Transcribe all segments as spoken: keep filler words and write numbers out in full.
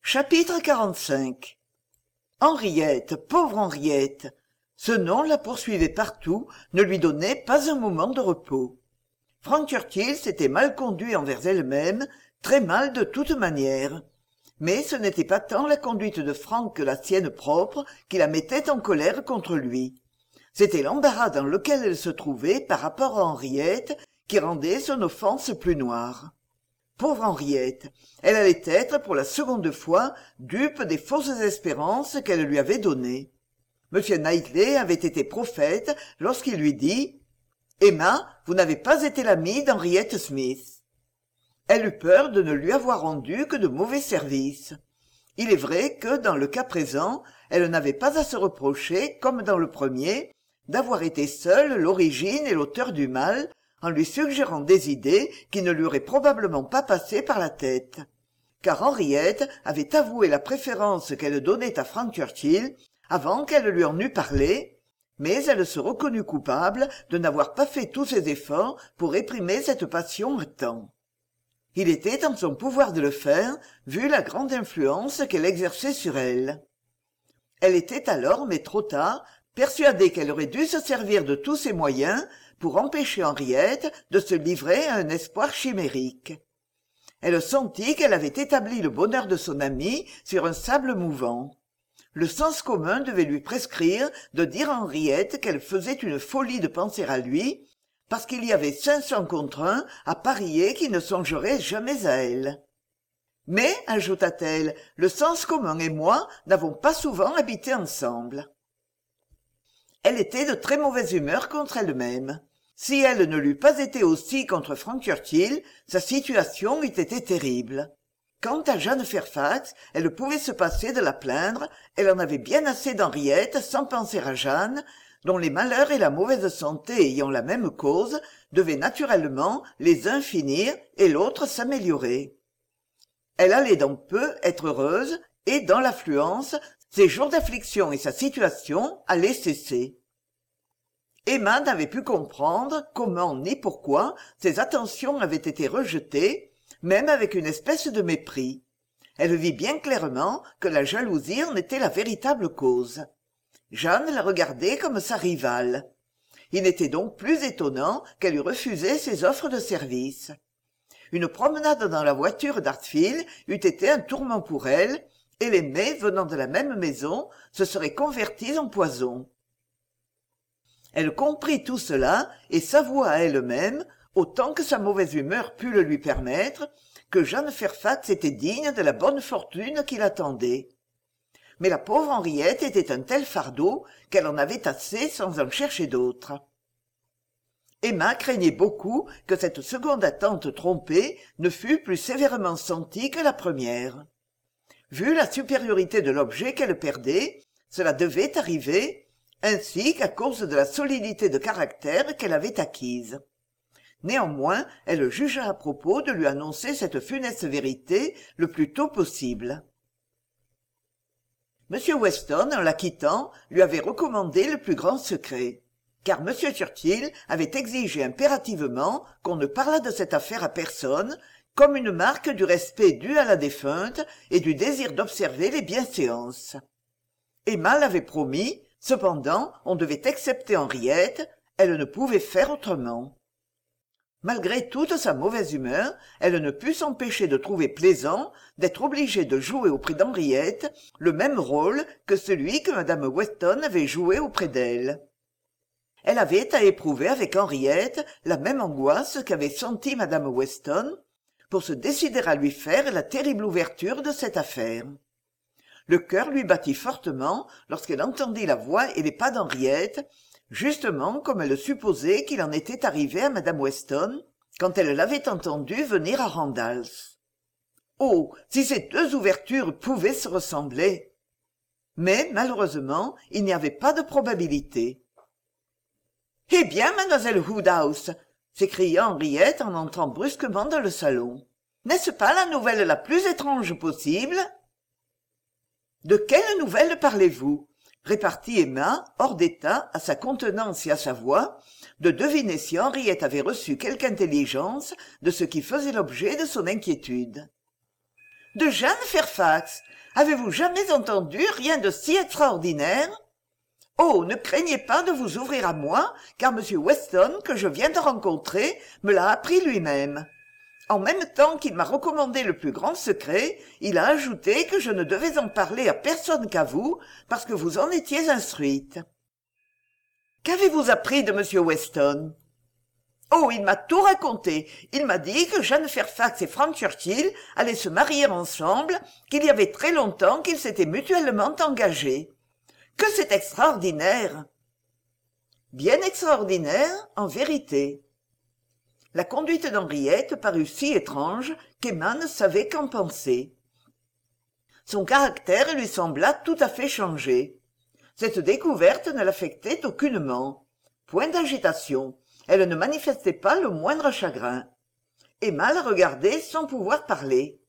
Chapitre quarante-cinq. Henriette, pauvre Henriette! Ce nom la poursuivait partout, ne lui donnait pas un moment de repos. Frank Churchill s'était mal conduit envers elle-même, très mal de toute manière. Mais ce n'était pas tant la conduite de Frank que la sienne propre qui la mettait en colère contre lui. C'était l'embarras dans lequel elle se trouvait par rapport à Henriette qui rendait son offense plus noire. Pauvre Henriette, elle allait être pour la seconde fois dupe des fausses espérances qu'elle lui avait données. M. Knightley avait été prophète lorsqu'il lui dit « Emma, vous n'avez pas été l'amie d'Henriette Smith ». Elle eut peur de ne lui avoir rendu que de mauvais services. Il est vrai que, dans le cas présent, elle n'avait pas à se reprocher, comme dans le premier, d'avoir été seule l'origine et l'auteur du mal, en lui suggérant des idées qui ne lui auraient probablement pas passé par la tête. Car Henriette avait avoué la préférence qu'elle donnait à Frank Churchill avant qu'elle lui en eût parlé, mais elle se reconnut coupable de n'avoir pas fait tous ses efforts pour réprimer cette passion à temps. Il était en son pouvoir de le faire, vu la grande influence qu'elle exerçait sur elle. Elle était alors, mais trop tard, persuadée qu'elle aurait dû se servir de tous ses moyens pour empêcher Henriette de se livrer à un espoir chimérique. Elle sentit qu'elle avait établi le bonheur de son amie sur un sable mouvant. Le sens commun devait lui prescrire de dire à Henriette qu'elle faisait une folie de penser à lui, parce qu'il y avait cinq cents contre un à parier qu'il ne songerait jamais à elle. Mais, ajouta-t-elle, le sens commun et moi n'avons pas souvent habité ensemble. Elle était de très mauvaise humeur contre elle-même. Si elle ne l'eût pas été aussi contre Frank Churchill, sa situation eût été terrible. Quant à Jeanne Fairfax, elle pouvait se passer de la plaindre, elle en avait bien assez d'Henriette sans penser à Jeanne, dont les malheurs et la mauvaise santé ayant la même cause, devaient naturellement les uns finir et l'autre s'améliorer. Elle allait donc peu être heureuse, et dans l'affluence, ses jours d'affliction et sa situation allaient cesser. Emma n'avait pu comprendre comment ni pourquoi ses attentions avaient été rejetées, même avec une espèce de mépris. Elle vit bien clairement que la jalousie en était la véritable cause. Jeanne la regardait comme sa rivale. Il n'était donc plus étonnant qu'elle eût refusé ses offres de service. Une promenade dans la voiture d'Hartfield eût été un tourment pour elle, et les mets venant de la même maison se seraient convertis en poison. Elle comprit tout cela et s'avoua à elle-même, autant que sa mauvaise humeur put le lui permettre, que Jeanne Fairfax était digne de la bonne fortune qui l'attendait. Mais la pauvre Henriette était un tel fardeau qu'elle en avait assez sans en chercher d'autres. Emma craignait beaucoup que cette seconde attente trompée ne fût plus sévèrement sentie que la première. Vu la supériorité de l'objet qu'elle perdait, cela devait arriver, ainsi qu'à cause de la solidité de caractère qu'elle avait acquise. Néanmoins, elle jugea à propos de lui annoncer cette funeste vérité le plus tôt possible. M. Weston, en la quittant, lui avait recommandé le plus grand secret, car M. Churchill avait exigé impérativement qu'on ne parlât de cette affaire à personne, comme une marque du respect dû à la défunte et du désir d'observer les bienséances. Emma l'avait promis, cependant on devait excepter Henriette, elle ne pouvait faire autrement. Malgré toute sa mauvaise humeur, elle ne put s'empêcher de trouver plaisant d'être obligée de jouer auprès d'Henriette le même rôle que celui que mme Weston avait joué auprès d'elle. Elle avait à éprouver avec Henriette la même angoisse qu'avait sentie mme Weston pour se décider à lui faire la terrible ouverture de cette affaire. Le cœur lui battit fortement lorsqu'elle entendit la voix et les pas d'Henriette, justement comme elle supposait qu'il en était arrivé à mme Weston quand elle l'avait entendu venir à Randalls. Oh, si ces deux ouvertures pouvaient se ressembler! Mais malheureusement, il n'y avait pas de probabilité. « Eh bien, mademoiselle Woodhouse !» s'écria Henriette en entrant brusquement dans le salon. « N'est-ce pas la nouvelle la plus étrange possible ?» « De quelle nouvelle parlez-vous ?» répartit Emma, hors d'état, à sa contenance et à sa voix, de deviner si Henriette avait reçu quelque intelligence de ce qui faisait l'objet de son inquiétude. « De Jeanne Fairfax, Avez-vous jamais entendu rien de si extraordinaire? Oh, ne craignez pas de vous ouvrir à moi, car M. Weston, que je viens de rencontrer, me l'a appris lui-même. En même temps qu'il m'a recommandé le plus grand secret, il a ajouté que je ne devais en parler à personne qu'à vous, parce que vous en étiez instruite. Qu'avez-vous appris de M. Weston? Oh, il m'a tout raconté. Il m'a dit que Jeanne Fairfax et Frank Churchill allaient se marier ensemble, qu'il y avait très longtemps qu'ils s'étaient mutuellement engagés. Que c'est extraordinaire! Bien extraordinaire, en vérité. La conduite d'Henriette parut si étrange qu'Emma ne savait qu'en penser. Son caractère lui sembla tout à fait changé. Cette découverte ne l'affectait aucunement. Point d'agitation. Elle ne manifestait pas le moindre chagrin. Emma la regardait sans pouvoir parler.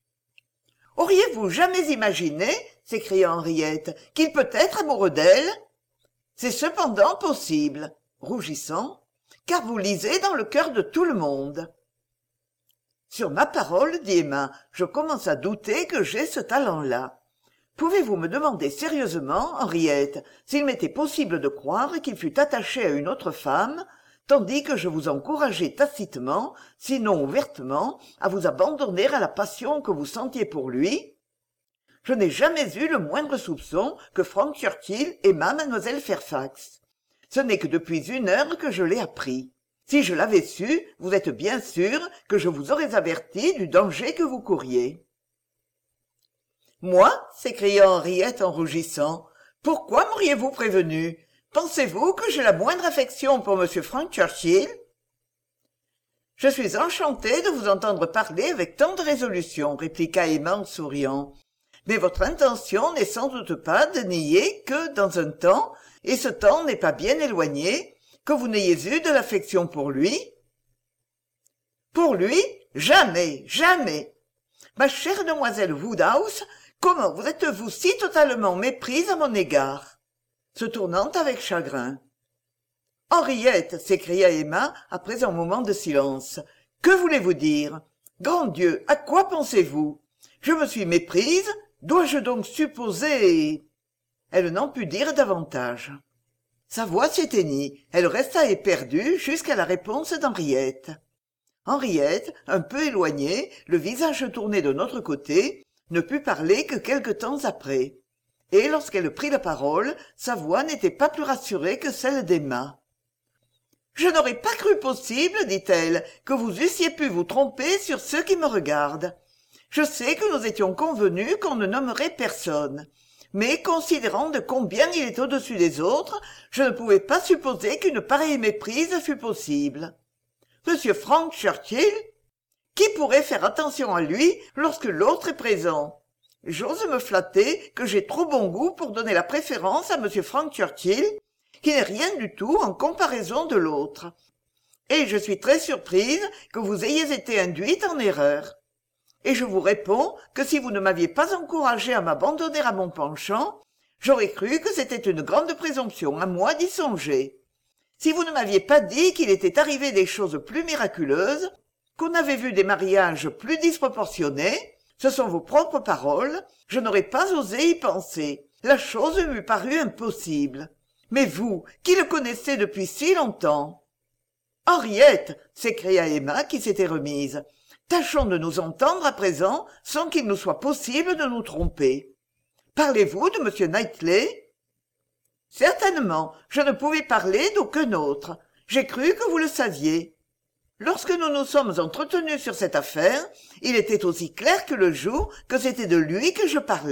« Auriez-vous jamais imaginé, s'écria Henriette, qu'il peut être amoureux d'elle? C'est cependant possible, rougissant, car vous lisez dans le cœur de tout le monde. » Sur ma parole, dit Emma, je commence à douter que j'ai ce talent-là. Pouvez-vous me demander sérieusement, Henriette, s'il m'était possible de croire qu'il fût attaché à une autre femme, tandis que je vous encourageais tacitement, sinon ouvertement, à vous abandonner à la passion que vous sentiez pour lui? Je n'ai jamais eu le moindre soupçon que Frank Churchill aimât mademoiselle Fairfax. Ce n'est que depuis une heure que je l'ai appris. Si je l'avais su, vous êtes bien sûr que je vous aurais averti du danger que vous couriez. « Moi » s'écria Henriette en rougissant. « Pourquoi m'auriez-vous prévenu? Pensez-vous que j'ai la moindre affection pour M. Frank Churchill ?»« Je suis enchantée de vous entendre parler avec tant de résolution, » répliqua Emma en souriant. « Mais votre intention n'est sans doute pas de nier que, dans un temps, et ce temps n'est pas bien éloigné, que vous n'ayez eu de l'affection pour lui ?»« Pour lui? Jamais, jamais. Ma chère demoiselle Woodhouse, comment vous êtes-vous si totalement méprise à mon égard ?» se tournant avec chagrin. « Henriette !» s'écria Emma après un moment de silence. « Que voulez-vous dire? Grand Dieu, à quoi pensez-vous? Je me suis méprise? Dois-je donc supposer... » Elle n'en put dire davantage. Sa voix s'éteignit. Elle resta éperdue jusqu'à la réponse d'Henriette. Henriette, un peu éloignée, le visage tourné de notre côté, ne put parler que quelque temps après. Et lorsqu'elle prit la parole, sa voix n'était pas plus rassurée que celle d'Emma. « Je n'aurais pas cru possible, dit-elle, que vous eussiez pu vous tromper sur ceux qui me regardent. Je sais que nous étions convenus qu'on ne nommerait personne. Mais, considérant de combien il est au-dessus des autres, je ne pouvais pas supposer qu'une pareille méprise fût possible. Monsieur Frank Churchill? Qui pourrait faire attention à lui lorsque l'autre est présent? J'ose me flatter que j'ai trop bon goût pour donner la préférence à M. Frank Churchill, qui n'est rien du tout en comparaison de l'autre. Et je suis très surprise que vous ayez été induite en erreur. Et je vous réponds que si vous ne m'aviez pas encouragée à m'abandonner à mon penchant, j'aurais cru que c'était une grande présomption à moi d'y songer. Si vous ne m'aviez pas dit qu'il était arrivé des choses plus miraculeuses, qu'on avait vu des mariages plus disproportionnés, ce sont vos propres paroles, je n'aurais pas osé y penser. La chose m'eût paru impossible. Mais vous, qui le connaissez depuis si longtemps... « Henriette !» s'écria Emma qui s'était remise. « Tâchons de nous entendre à présent sans qu'il nous soit possible de nous tromper. Parlez-vous de M. Knightley ?»« Certainement, je ne pouvais parler d'aucun autre. J'ai cru que vous le saviez. Lorsque nous nous sommes entretenus sur cette affaire, il était aussi clair que le jour que c'était de lui que je parlais. »«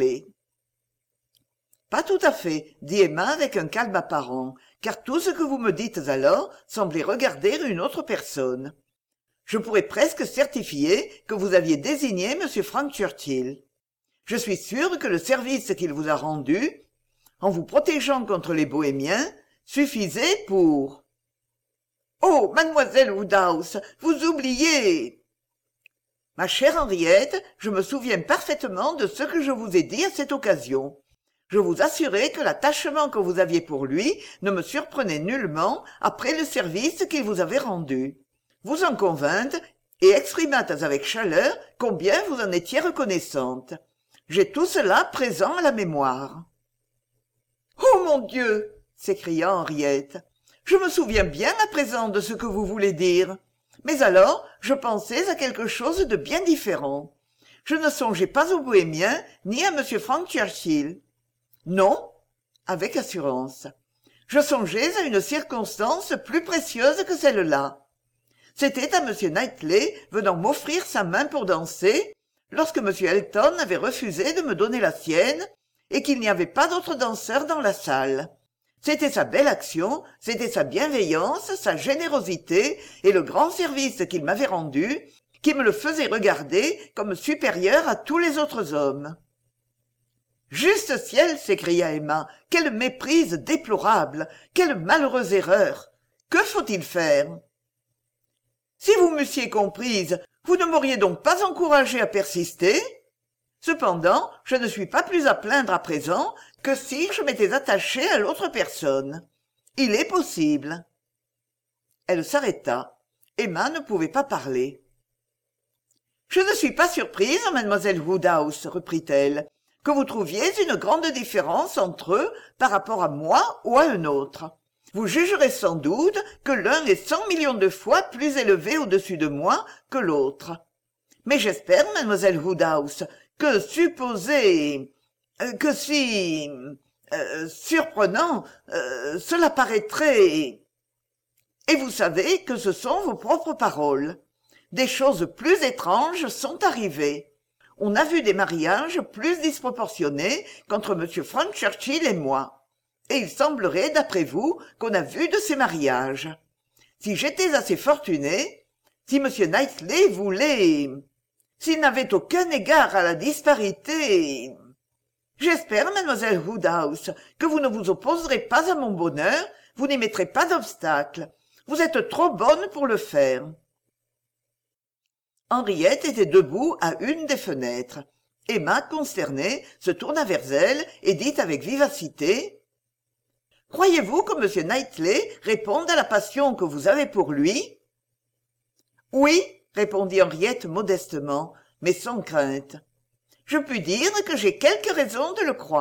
Pas tout à fait, » dit Emma avec un calme apparent, car tout ce que vous me dites alors semblait regarder une autre personne. Je pourrais presque certifier que vous aviez désigné M. Frank Churchill. Je suis sûre que le service qu'il vous a rendu, en vous protégeant contre les bohémiens, suffisait pour... « Oh, mademoiselle Woodhouse, vous oubliez !»« Ma chère Henriette, je me souviens parfaitement de ce que je vous ai dit à cette occasion. Je vous assurais que l'attachement que vous aviez pour lui ne me surprenait nullement après le service qu'il vous avait rendu. Vous en convîntes et exprimâtes avec chaleur combien vous en étiez reconnaissante. J'ai tout cela présent à la mémoire. « Oh mon Dieu !» s'écria Henriette. « Je me souviens bien à présent de ce que vous voulez dire. Mais alors, je pensais à quelque chose de bien différent. Je ne songeais pas aux bohémiens, ni à M. Frank Churchill. Non, avec assurance. Je songeais à une circonstance plus précieuse que celle-là. C'était à M. Knightley venant m'offrir sa main pour danser, lorsque M. Elton avait refusé de me donner la sienne, et qu'il n'y avait pas d'autres danseurs dans la salle. C'était sa belle action, c'était sa bienveillance, sa générosité et le grand service qu'il m'avait rendu, qui me le faisaient regarder comme supérieur à tous les autres hommes. « Juste ciel !» s'écria Emma. « Quelle méprise déplorable! Quelle malheureuse erreur! Que faut-il faire ?» « Si vous m'eussiez comprise, vous ne m'auriez donc pas encouragée à persister ? Cependant, je ne suis pas plus à plaindre à présent que si je m'étais attachée à l'autre personne. Il est possible. » Elle s'arrêta. Emma ne pouvait pas parler. « Je ne suis pas surprise, mademoiselle Woodhouse, reprit-elle, que vous trouviez une grande différence entre eux par rapport à moi ou à un autre. Vous jugerez sans doute que l'un est cent millions de fois plus élevé au-dessus de moi que l'autre. Mais j'espère, mademoiselle Woodhouse, que supposer euh, que si euh, surprenant euh, cela paraîtrait. Et vous savez que ce sont vos propres paroles. Des choses plus étranges sont arrivées. On a vu des mariages plus disproportionnés qu'entre M. Frank Churchill et moi. Et il semblerait, d'après vous, qu'on a vu de ces mariages. Si j'étais assez fortuné, si M. Knightley voulait, s'il n'avait aucun égard à la disparité. J'espère, mademoiselle Woodhouse, que vous ne vous opposerez pas à mon bonheur, vous n'y mettrez pas d'obstacle. Vous êtes trop bonne pour le faire. Henriette était debout à une des fenêtres. Emma, consternée, se tourna vers elle et dit avec vivacité: « Croyez-vous que M. Knightley réponde à la passion que vous avez pour lui ?»« Oui, » répondit Henriette modestement, mais sans crainte. « Je puis dire que j'ai quelques raisons de le croire. »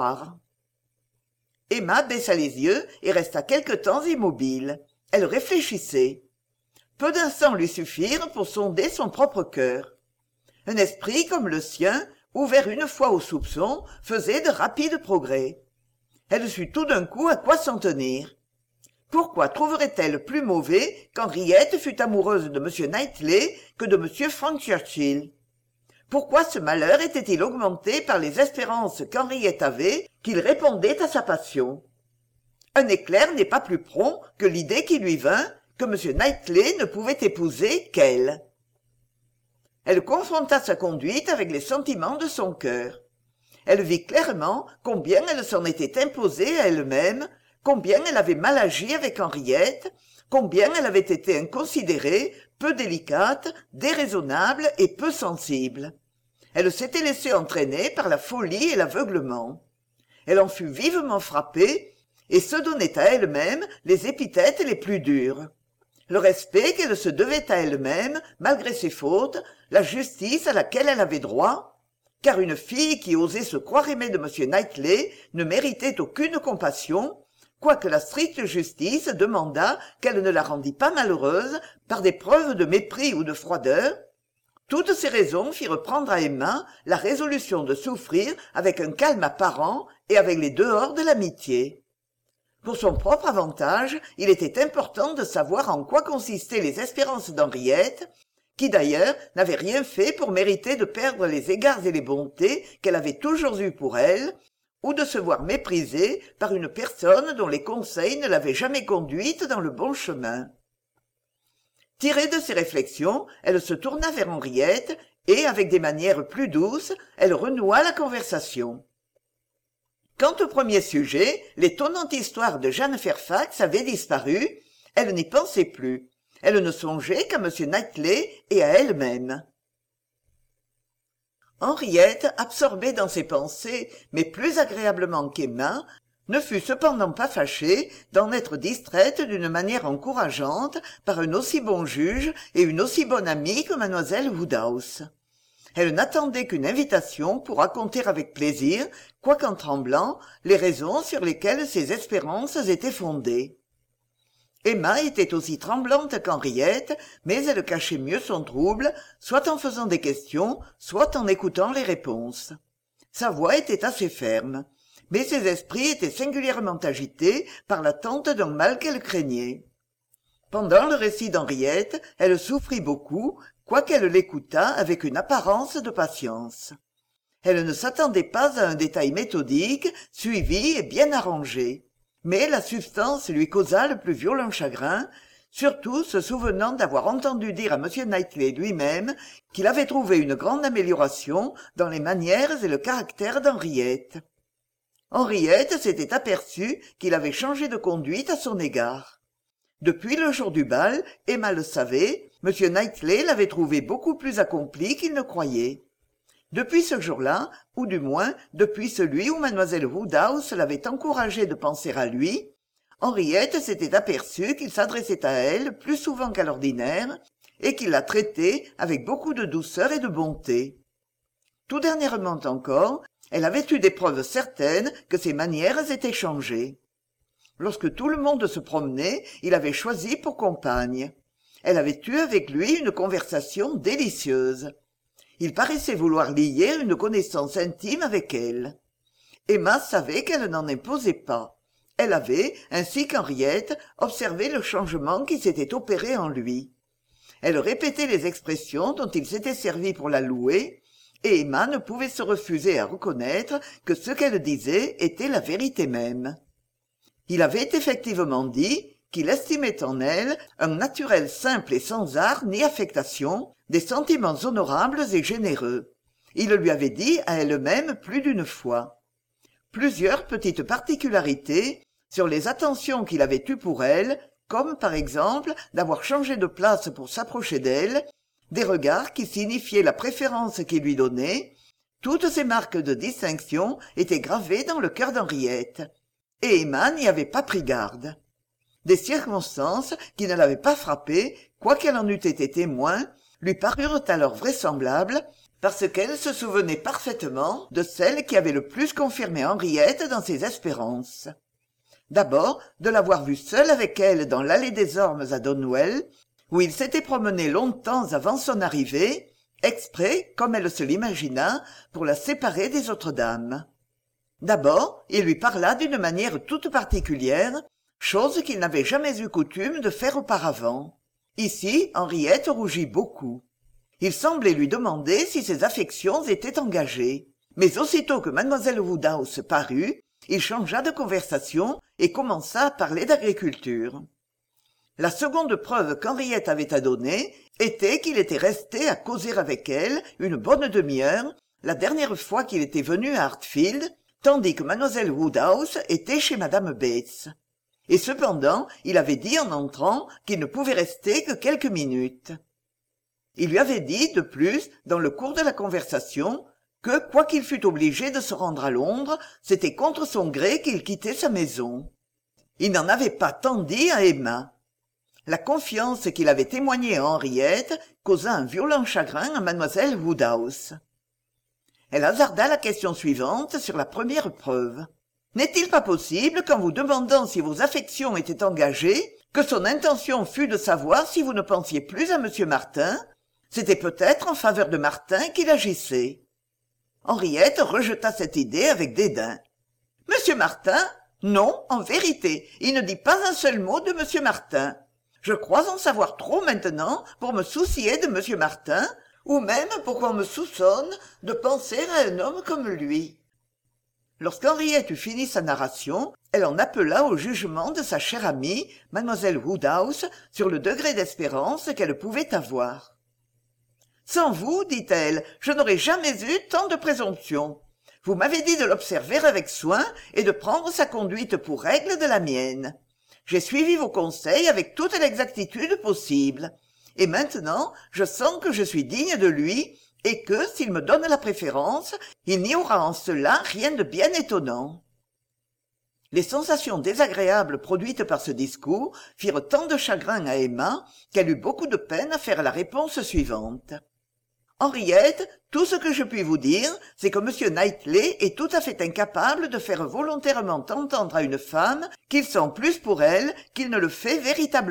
Emma baissa les yeux et resta quelque temps immobile. Elle réfléchissait. Peu d'instants lui suffirent pour sonder son propre cœur. Un esprit comme le sien, ouvert une fois au soupçon, faisait de rapides progrès. Elle sut tout d'un coup à quoi s'en tenir. Pourquoi trouverait-elle plus mauvais qu'Henriette fût amoureuse de M. Knightley que de M. Frank Churchill? Pourquoi ce malheur était-il augmenté par les espérances qu'Henriette avait qu'il répondait à sa passion? Un éclair n'est pas plus prompt que l'idée qui lui vint que M. Knightley ne pouvait épouser qu'elle. Elle confronta sa conduite avec les sentiments de son cœur. Elle vit clairement combien elle s'en était imposée à elle-même, combien elle avait mal agi avec Henriette, combien elle avait été inconsidérée, peu délicate, déraisonnable et peu sensible. Elle s'était laissée entraîner par la folie et l'aveuglement. Elle en fut vivement frappée et se donnait à elle-même les épithètes les plus dures. Le respect qu'elle se devait à elle-même, malgré ses fautes, la justice à laquelle elle avait droit, car une fille qui osait se croire aimée de M. Knightley ne méritait aucune compassion, quoique la stricte justice demandât qu'elle ne la rendît pas malheureuse par des preuves de mépris ou de froideur. Toutes ces raisons firent prendre à Emma la résolution de souffrir avec un calme apparent et avec les dehors de l'amitié. Pour son propre avantage, il était important de savoir en quoi consistaient les espérances d'Henriette, qui d'ailleurs n'avait rien fait pour mériter de perdre les égards et les bontés qu'elle avait toujours eus pour elle, ou de se voir méprisée par une personne dont les conseils ne l'avaient jamais conduite dans le bon chemin. Tirée de ces réflexions, elle se tourna vers Henriette et, avec des manières plus douces, elle renoua la conversation. Quant au premier sujet, l'étonnante histoire de Jeanne Fairfax avait disparu, elle n'y pensait plus. Elle ne songeait qu'à M. Knightley et à elle-même. Henriette, absorbée dans ses pensées, mais plus agréablement qu'Emma, ne fut cependant pas fâchée d'en être distraite d'une manière encourageante par un aussi bon juge et une aussi bonne amie que mademoiselle Woodhouse. Elle n'attendait qu'une invitation pour raconter avec plaisir, quoiqu'en tremblant, les raisons sur lesquelles ses espérances étaient fondées. Emma était aussi tremblante qu'Henriette, mais elle cachait mieux son trouble, soit en faisant des questions, soit en écoutant les réponses. Sa voix était assez ferme, mais ses esprits étaient singulièrement agités par l'attente d'un mal qu'elle craignait. Pendant le récit d'Henriette, elle souffrit beaucoup, quoiqu'elle l'écoutât avec une apparence de patience. Elle ne s'attendait pas à un détail méthodique, suivi et bien arrangé. Mais la substance lui causa le plus violent chagrin, surtout se souvenant d'avoir entendu dire à M. Knightley lui-même qu'il avait trouvé une grande amélioration dans les manières et le caractère d'Henriette. Henriette s'était aperçue qu'il avait changé de conduite à son égard. Depuis le jour du bal, Emma le savait, M. Knightley l'avait trouvé beaucoup plus accompli qu'il ne croyait. Depuis ce jour-là, ou du moins depuis celui où mlle Woodhouse l'avait encouragé de penser à lui, Henriette s'était aperçue qu'il s'adressait à elle plus souvent qu'à l'ordinaire et qu'il la traitait avec beaucoup de douceur et de bonté. Tout dernièrement encore, elle avait eu des preuves certaines que ses manières étaient changées. Lorsque tout le monde se promenait, il avait choisi pour compagne. Elle avait eu avec lui une conversation délicieuse. Il paraissait vouloir lier une connaissance intime avec elle. Emma savait qu'elle n'en imposait pas. Elle avait, ainsi qu'Henriette, observé le changement qui s'était opéré en lui. Elle répétait les expressions dont il s'était servi pour la louer, et Emma ne pouvait se refuser à reconnaître que ce qu'elle disait était la vérité même. Il avait effectivement dit qu'il estimait en elle un naturel simple et sans art ni affectation, des sentiments honorables et généreux. Il le lui avait dit à elle-même plus d'une fois. Plusieurs petites particularités sur les attentions qu'il avait eues pour elle, comme par exemple d'avoir changé de place pour s'approcher d'elle, des regards qui signifiaient la préférence qu'il lui donnait, toutes ces marques de distinction étaient gravées dans le cœur d'Henriette, et Emma n'y avait pas pris garde. Des circonstances qui ne l'avaient pas frappée, quoiqu'elle en eût été témoin, lui parurent alors vraisemblables, parce qu'elle se souvenait parfaitement de celle qui avait le plus confirmé Henriette dans ses espérances. D'abord, de l'avoir vue seule avec elle dans l'allée des Ormes à Donwell, où il s'était promené longtemps avant son arrivée, exprès, comme elle se l'imagina, pour la séparer des autres dames. D'abord, il lui parla d'une manière toute particulière, chose qu'il n'avait jamais eu coutume de faire auparavant. Ici, Henriette rougit beaucoup. Il semblait lui demander si ses affections étaient engagées. Mais aussitôt que mlle Woodhouse parut, il changea de conversation et commença à parler d'agriculture. La seconde preuve qu'Henriette avait à donner était qu'il était resté à causer avec elle une bonne demi-heure la dernière fois qu'il était venu à Hartfield, tandis que mlle Woodhouse était chez madame Bates. Et cependant, il avait dit en entrant qu'il ne pouvait rester que quelques minutes. Il lui avait dit, de plus, dans le cours de la conversation, que, quoiqu'il fût obligé de se rendre à Londres, c'était contre son gré qu'il quittait sa maison. Il n'en avait pas tant dit à Emma. La confiance qu'il avait témoignée à Henriette causa un violent chagrin à mlle Woodhouse. Elle hasarda la question suivante sur la première preuve. N'est-il pas possible qu'en vous demandant si vos affections étaient engagées, que son intention fût de savoir si vous ne pensiez plus à M. Martin? C'était peut-être en faveur de Martin qu'il agissait. Henriette rejeta cette idée avec dédain. « Monsieur Martin? Non, en vérité, il ne dit pas un seul mot de M. Martin. Je crois en savoir trop maintenant pour me soucier de M. Martin, ou même pour qu'on me soupçonne de penser à un homme comme lui. » Lorsqu'Henriette eut fini sa narration, elle en appela au jugement de sa chère amie, mlle Woodhouse, sur le degré d'espérance qu'elle pouvait avoir. « Sans vous, dit-elle, je n'aurais jamais eu tant de présomption. Vous m'avez dit de l'observer avec soin et de prendre sa conduite pour règle de la mienne. J'ai suivi vos conseils avec toute l'exactitude possible. Et maintenant, je sens que je suis digne de lui et que, s'il me donne la préférence, il n'y aura en cela rien de bien étonnant. » Les sensations désagréables produites par ce discours firent tant de chagrin à Emma qu'elle eut beaucoup de peine à faire la réponse suivante. Henriette, tout ce que je puis vous dire, c'est que M. Knightley est tout à fait incapable de faire volontairement entendre à une femme qu'il sent plus pour elle qu'il ne le fait véritablement. »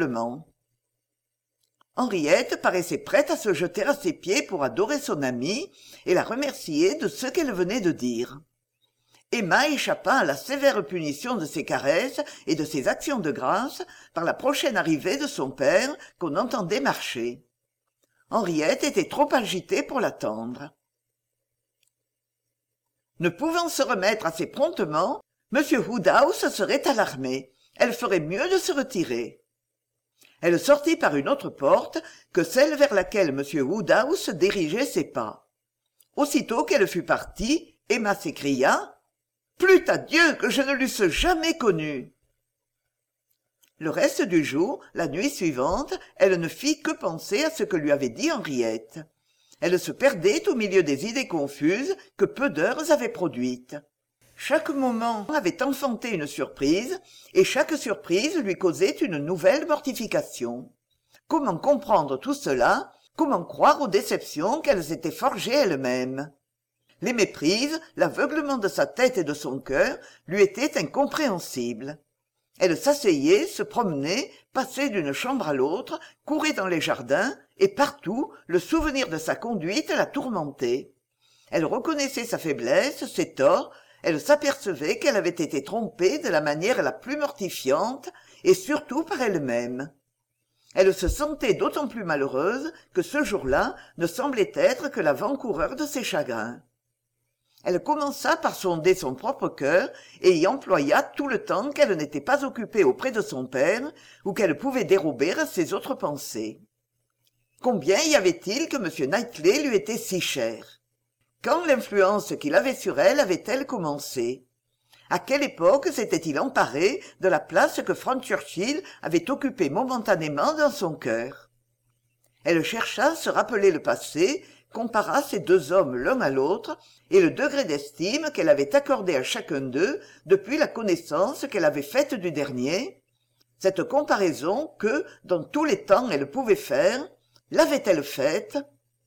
Henriette paraissait prête à se jeter à ses pieds pour adorer son amie et la remercier de ce qu'elle venait de dire. Emma échappa à la sévère punition de ses caresses et de ses actions de grâce par la prochaine arrivée de son père qu'on entendait marcher. Henriette était trop agitée pour l'attendre. Ne pouvant se remettre assez promptement, M. Woodhouse serait alarmé. Elle ferait mieux de se retirer. Elle sortit par une autre porte que celle vers laquelle M. Woodhouse dirigeait ses pas. Aussitôt qu'elle fut partie, Emma s'écria « Plût à Dieu que je ne l'eusse jamais connu !» Le reste du jour, la nuit suivante, elle ne fit que penser à ce que lui avait dit Henriette. Elle se perdait au milieu des idées confuses que peu d'heures avaient produites. Chaque moment avait enfanté une surprise, et chaque surprise lui causait une nouvelle mortification. Comment comprendre tout cela? Comment croire aux déceptions qu'elle s'était forgées elle-même? Les méprises, l'aveuglement de sa tête et de son cœur lui étaient incompréhensibles. Elle s'asseyait, se promenait, passait d'une chambre à l'autre, courait dans les jardins, et partout, le souvenir de sa conduite la tourmentait. Elle reconnaissait sa faiblesse, ses torts, elle s'apercevait qu'elle avait été trompée de la manière la plus mortifiante, et surtout par elle-même. Elle se sentait d'autant plus malheureuse que ce jour-là ne semblait être que l'avant-coureur de ses chagrins. Elle commença par sonder son propre cœur et y employa tout le temps qu'elle n'était pas occupée auprès de son père ou qu'elle pouvait dérober à ses autres pensées. Combien y avait-il que M. Knightley lui était si cher? Quand l'influence qu'il avait sur elle avait-elle commencé? À quelle époque s'était-il emparé de la place que Frank Churchill avait occupée momentanément dans son cœur? Elle chercha à se rappeler le passé, compara ces deux hommes l'un à l'autre, et le degré d'estime qu'elle avait accordé à chacun d'eux depuis la connaissance qu'elle avait faite du dernier, cette comparaison que, dans tous les temps, elle pouvait faire, l'avait-elle faite?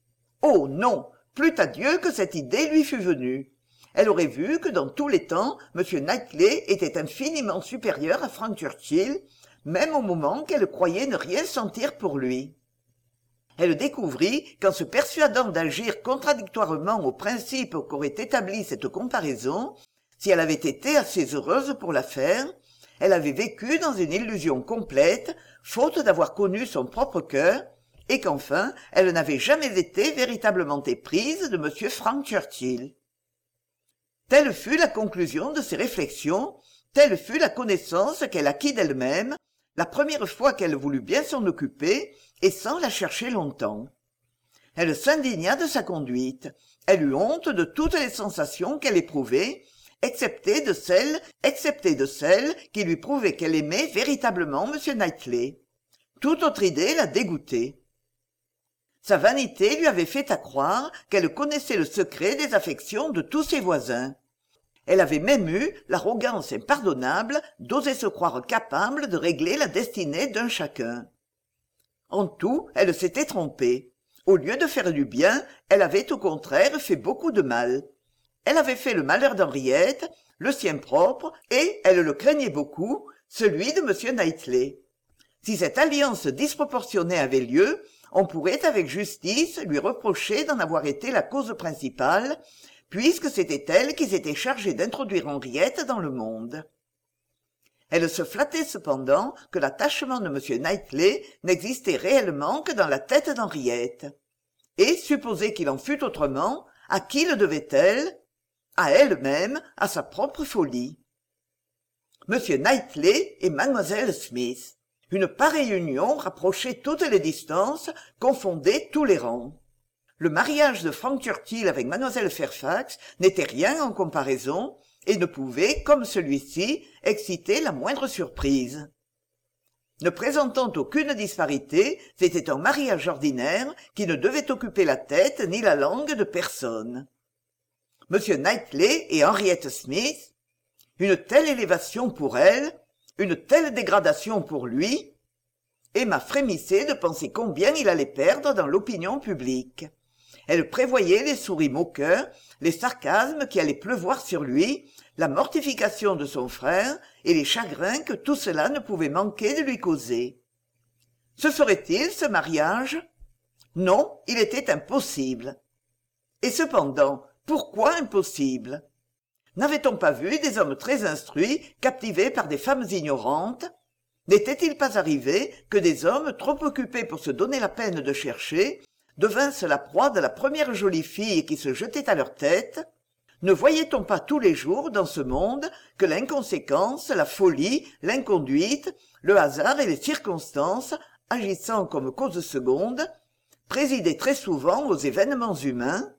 Oh non, plût à Dieu que cette idée lui fût venue. Elle aurait vu que dans tous les temps, M. Knightley était infiniment supérieur à Frank Churchill, même au moment qu'elle croyait ne rien sentir pour lui. Elle découvrit qu'en se persuadant d'agir contradictoirement aux principes qu'aurait établis cette comparaison, si elle avait été assez heureuse pour la faire, elle avait vécu dans une illusion complète, faute d'avoir connu son propre cœur, et qu'enfin elle n'avait jamais été véritablement éprise de M. Frank Churchill. Telle fut la conclusion de ses réflexions, telle fut la connaissance qu'elle acquit d'elle-même, la première fois qu'elle voulut bien s'en occuper, et sans la chercher longtemps. Elle s'indigna de sa conduite, elle eut honte de toutes les sensations qu'elle éprouvait, excepté de celles, excepté de celles qui lui prouvaient qu'elle aimait véritablement M. Knightley. Toute autre idée la dégoûtait. Sa vanité lui avait fait accroire qu'elle connaissait le secret des affections de tous ses voisins. Elle avait même eu l'arrogance impardonnable d'oser se croire capable de régler la destinée d'un chacun. En tout, elle s'était trompée. Au lieu de faire du bien, elle avait au contraire fait beaucoup de mal. Elle avait fait le malheur d'Henriette, le sien propre, et, elle le craignait beaucoup, celui de M. Knightley. Si cette alliance disproportionnée avait lieu, on pourrait avec justice lui reprocher d'en avoir été la cause principale, puisque c'était elle qui s'était chargée d'introduire Henriette dans le monde. Elle se flattait cependant que l'attachement de M. Knightley n'existait réellement que dans la tête d'Henriette. Et, supposer qu'il en fût autrement, à qui le devait-elle? À elle-même, à sa propre folie. M. Knightley et Mademoiselle Smith. Une pareille union rapprochait toutes les distances, confondait tous les rangs. Le mariage de Frank Churchill avec Mademoiselle Fairfax n'était rien en comparaison, et ne pouvait, comme celui-ci, exciter la moindre surprise. Ne présentant aucune disparité, c'était un mariage ordinaire qui ne devait occuper la tête ni la langue de personne. M. Knightley et Henriette Smith, une telle élévation pour elle, une telle dégradation pour lui. Emma frémissait de penser combien il allait perdre dans l'opinion publique. Elle prévoyait les souris moqueurs, les sarcasmes qui allaient pleuvoir sur lui, la mortification de son frère et les chagrins que tout cela ne pouvait manquer de lui causer. Se ferait-il, ce mariage? Non, il était impossible. Et cependant, pourquoi impossible? N'avait-on pas vu des hommes très instruits captivés par des femmes ignorantes? N'était-il pas arrivé que des hommes trop occupés pour se donner la peine de chercher devinssent la proie de la première jolie fille qui se jetait à leur tête? Ne voyait-on pas tous les jours dans ce monde que l'inconséquence, la folie, l'inconduite, le hasard et les circonstances, agissant comme cause seconde, présidaient très souvent aux événements humains?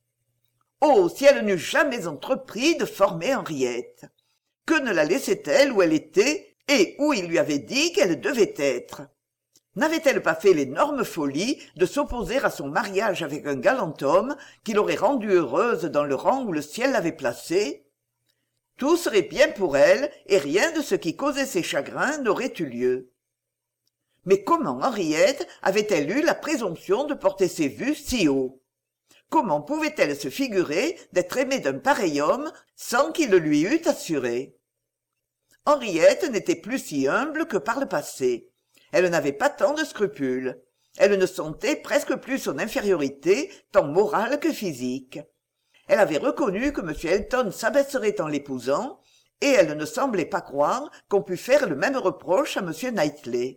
Oh, si elle n'eût jamais entrepris de former Henriette! Que ne la laissait-elle où elle était et où il lui avait dit qu'elle devait être? N'avait-elle pas fait l'énorme folie de s'opposer à son mariage avec un galant homme qui l'aurait rendue heureuse dans le rang où le ciel l'avait placée? Tout serait bien pour elle et rien de ce qui causait ses chagrins n'aurait eu lieu. Mais comment Henriette avait-elle eu la présomption de porter ses vues si haut? Comment pouvait-elle se figurer d'être aimée d'un pareil homme sans qu'il le lui eût assuré? Henriette n'était plus si humble que par le passé. Elle n'avait pas tant de scrupules. Elle ne sentait presque plus son infériorité, tant morale que physique. Elle avait reconnu que M. Elton s'abaisserait en l'épousant, et elle ne semblait pas croire qu'on pût faire le même reproche à M. Knightley.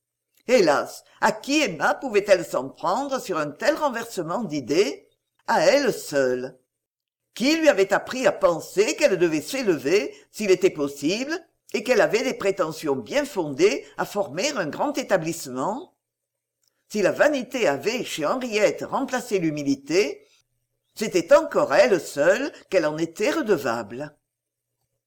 Hélas, à qui Emma pouvait-elle s'en prendre sur un tel renversement d'idées? À elle seule. Qui lui avait appris à penser qu'elle devait s'élever, s'il était possible, et qu'elle avait des prétentions bien fondées à former un grand établissement? Si la vanité avait, chez Henriette, remplacé l'humilité, c'était encore à elle seule qu'elle en était redevable.